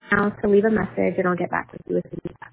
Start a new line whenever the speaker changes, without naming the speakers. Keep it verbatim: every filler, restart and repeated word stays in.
now to leave a message, and I'll get back with you as soon as